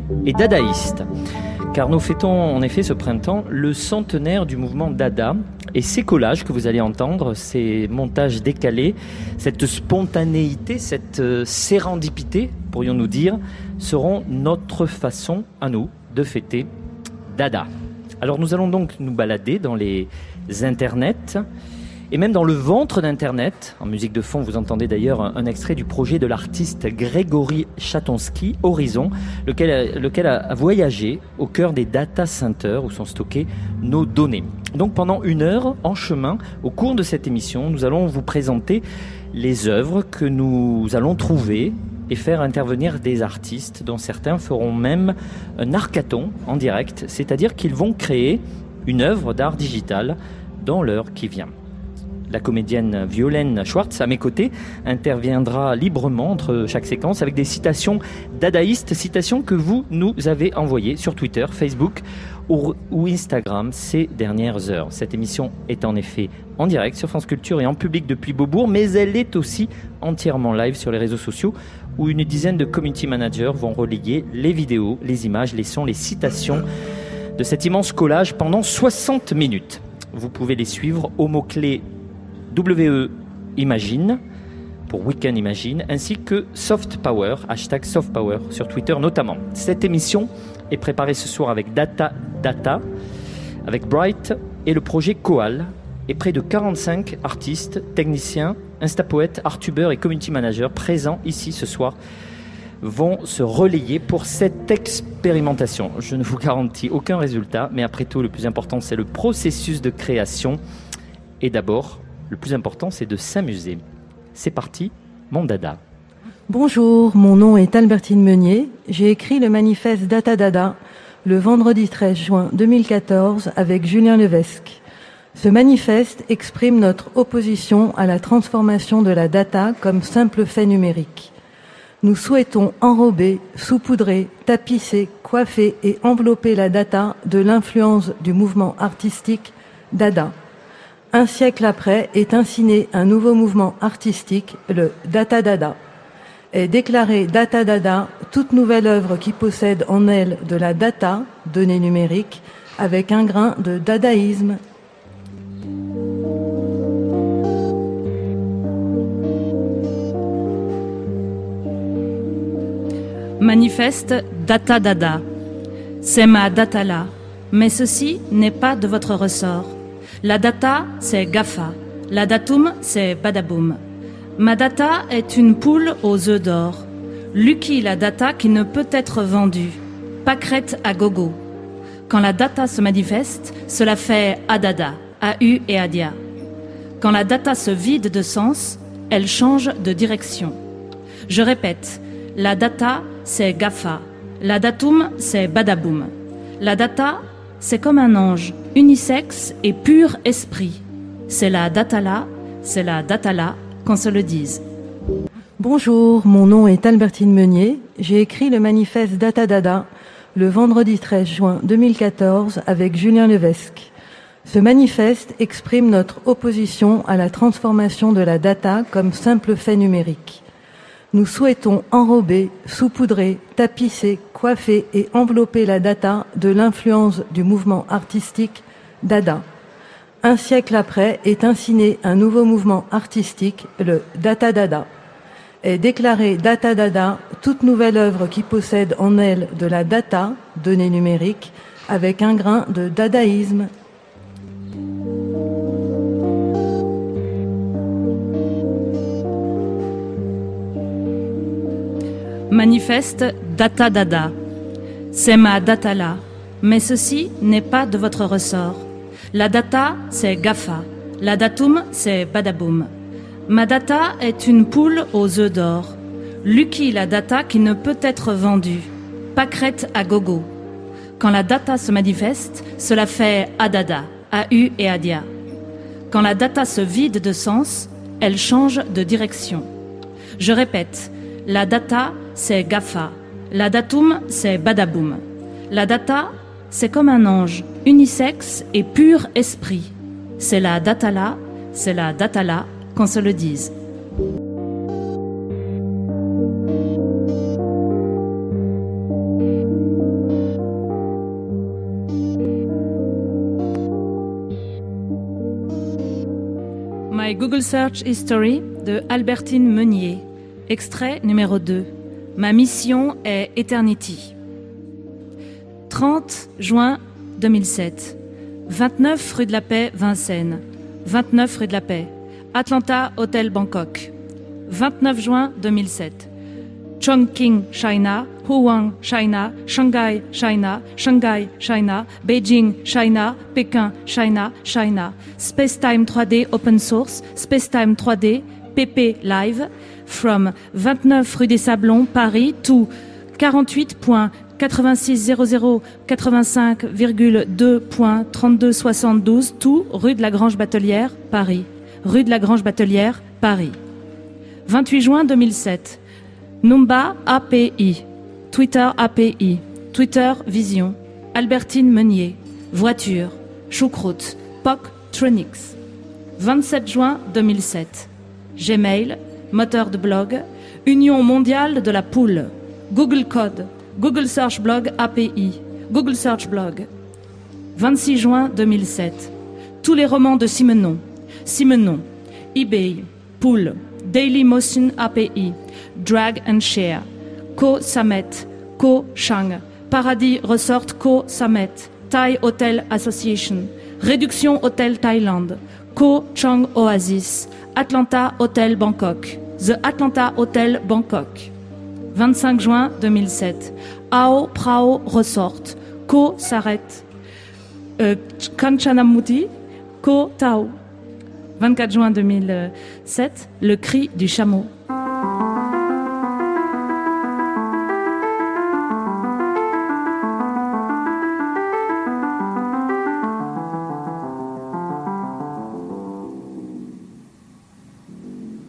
et dadaïste. Car nous fêtons en effet ce printemps le centenaire du mouvement Dada. Et ces collages que vous allez entendre, ces montages décalés, cette spontanéité, cette sérendipité, pourrions-nous dire, seront notre façon à nous de fêter Dada. Alors nous allons donc nous balader dans les internets et même dans le ventre d'Internet. En musique de fond, vous entendez d'ailleurs un extrait du projet de l'artiste Grégory Chatonsky, Horizon, lequel a voyagé au cœur des data centers où sont stockées nos données. Donc pendant 1 heure, en chemin, au cours de cette émission, nous allons vous présenter les œuvres que nous allons trouver et faire intervenir des artistes dont certains feront même un hackathon en direct, c'est-à-dire qu'ils vont créer une œuvre d'art digital dans l'heure qui vient. La comédienne Violaine Schwartz, à mes côtés, interviendra librement entre chaque séquence avec des citations dadaïstes, citations que vous nous avez envoyées sur Twitter, Facebook ou Instagram ces dernières heures. Cette émission est en effet en direct sur France Culture et en public depuis Beaubourg, mais elle est aussi entièrement live sur les réseaux sociaux où une dizaine de community managers vont relayer les vidéos, les images, les sons, les citations de cet immense collage pendant 60 minutes. Vous pouvez les suivre au mot-clé WE Imagine pour Weekend Imagine, ainsi que Soft Power, hashtag Soft Power sur Twitter notamment. Cette émission est préparée ce soir avec Data, avec Bright et le projet Koal, et près de 45 artistes, techniciens, instapoètes, artubeurs et community managers présents ici ce soir vont se relayer pour cette expérimentation. Je ne vous garantis aucun résultat, mais après tout, le plus important, c'est le processus de création. Et d'abord, le plus important, c'est de s'amuser. C'est parti, mon dada. Bonjour, mon nom est Albertine Meunier. J'ai écrit le manifeste Data Dada le vendredi 13 juin 2014 avec Julien Levesque. Ce manifeste exprime notre opposition à la transformation de la data comme simple fait numérique. Nous souhaitons enrober, saupoudrer, tapisser, coiffer et envelopper la data de l'influence du mouvement artistique Dada. 1 siècle après est ainsi né un nouveau mouvement artistique, le Data Dada. Est déclaré Data Dada toute nouvelle œuvre qui possède en elle de la data, données numériques, avec un grain de dadaïsme. Manifeste Data Dada. C'est ma data là, mais ceci n'est pas de votre ressort. La data, c'est GAFA. La datum, c'est badaboum. Ma data est une poule aux œufs d'or. Lucky la data qui ne peut être vendue. Pâquerette à gogo. Quand la data se manifeste, cela fait adada, AU et adia. Quand la data se vide de sens, elle change de direction. Je répète, la data, c'est GAFA. La datum, c'est badaboum. La data, c'est comme un ange, unisexe et pur esprit. C'est la data là, qu'on se le dise. Bonjour, mon nom est Albertine Meunier. J'ai écrit le manifeste Data Dada le vendredi 13 juin 2014 avec Julien Levesque. Ce manifeste exprime notre opposition à la transformation de la data comme simple fait numérique. Nous souhaitons enrober, saupoudrer, tapisser, coiffer et envelopper la data de l'influence du mouvement artistique Dada. 1 siècle après est ainsi né un nouveau mouvement artistique, le Data Dada. Est déclaré Data Dada toute nouvelle œuvre qui possède en elle de la data, données numériques, avec un grain de dadaïsme. Manifeste Data Dada. C'est ma data là, mais ceci n'est pas de votre ressort. La data, c'est GAFA. La datum, c'est badaboum. Ma data est une poule aux œufs d'or. Lucky la data qui ne peut être vendue. Pâquerette à gogo. Quand la data se manifeste, cela fait adada, AU et adia. Quand la data se vide de sens, elle change de direction. Je répète, la data, c'est GAFA. La datum, c'est badaboum. La data, c'est comme un ange, unisexe et pur esprit. C'est la data là, qu'on se le dise. My Google Search History de Albertine Meunier. Extrait numéro 2. Ma mission est Eternity. 30 juin 2007. 29 rue de la Paix, Vincennes. 29 rue de la Paix. Atlanta, Hôtel Bangkok. 29 juin 2007. Chongqing, China. Wuhan, China. Shanghai, China. Shanghai, China. Beijing, China. Pékin, China. China. Spacetime 3D Open Source. Spacetime 3D PP Live. From 29 rue des Sablons, Paris, to 48.860085,2.3272 to rue de la Grange Batelière, Paris. Rue de la Grange Batelière, Paris. 28 juin 2007. Numba API. Twitter API. Twitter Vision. Albertine Meunier. Voiture. Choucroute. Poctronics. 27 juin 2007. Gmail. Moteur de blog. Union mondiale de la poule. Google Code. Google Search Blog API. Google Search Blog. 26 juin 2007. Tous les romans de Simenon. Simenon. eBay. Pool. Daily Motion API. Drag and Share. Ko Samet. Ko Chang. Paradis Resort Ko Samet. Thai Hotel Association. Réduction Hôtel Thaïlande. Ko Chang Oasis. Atlanta Hotel Bangkok. The Atlanta Hotel Bangkok. 25 juin 2007. Ao Prao Resort. Ko Saret. Kanchanamuthy. Ko Tao. 24 juin 2007. Le cri du chameau.